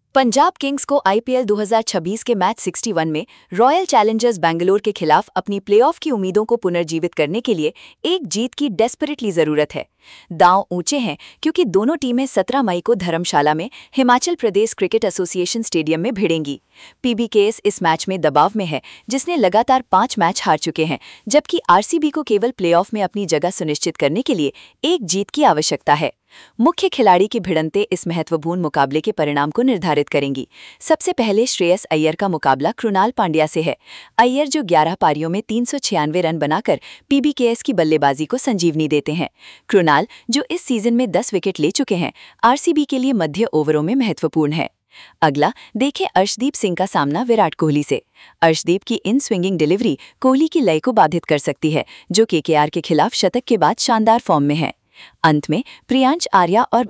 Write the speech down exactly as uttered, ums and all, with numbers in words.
Punjab Kings को IPL दो हज़ार छब्बीस के मैच इकसठ में रॉयल चैलेंजर्स बेंगलुरु के खिलाफ अपनी प्लेऑफ की उम्मीदों को पुनर्जीवित करने के लिए एक जीत की डेस्परेटली जरूरत है। दांव ऊंचे हैं क्योंकि दोनों टीमें सत्रह मई को धर्मशाला में Himachal Pradesh cricket association stadium में भिड़ेंगी। पीबीकेएस इस मैच में दबाव में है, जिसने लगातार पांच मैच हार चुके हैं, जबकि आरसीबी को केवल प्लेऑफ में अपनी जगह सुनिश्चित करने के लिए एक जीत की आवश्यकता है। मुख्य खिलाड़ी की भिड़ंतें इस महत्वपूर्ण मुकाबले के परिणाम को निर्धारित करेंगी। सबसे पहले श्रेयस अय्यर का मुकाबला कृणाल पांड्या से है। अय्यर जो ग्यारह पारियों में तीन सौ छियानवे रन बनाकर पीबीकेएस की बल्लेबाजी को संजीवनी देते हैं। कृणाल जो इस सीजन में दस विकेट ले चुके हैं, आरसीबी के लिए मध्य ओवरों में महत्वपूर्ण है। अगला देखें अर्शदीप सिंह का सामना विराट कोहली से। अर्शदीप की इन स्विंगिंग डिलीवरी कोहली की लय को बाधित कर सकती है, जो केकेआर के खिलाफ शतक के बाद शानदार फॉर्म में है। अंत में प्रियांश आर्या और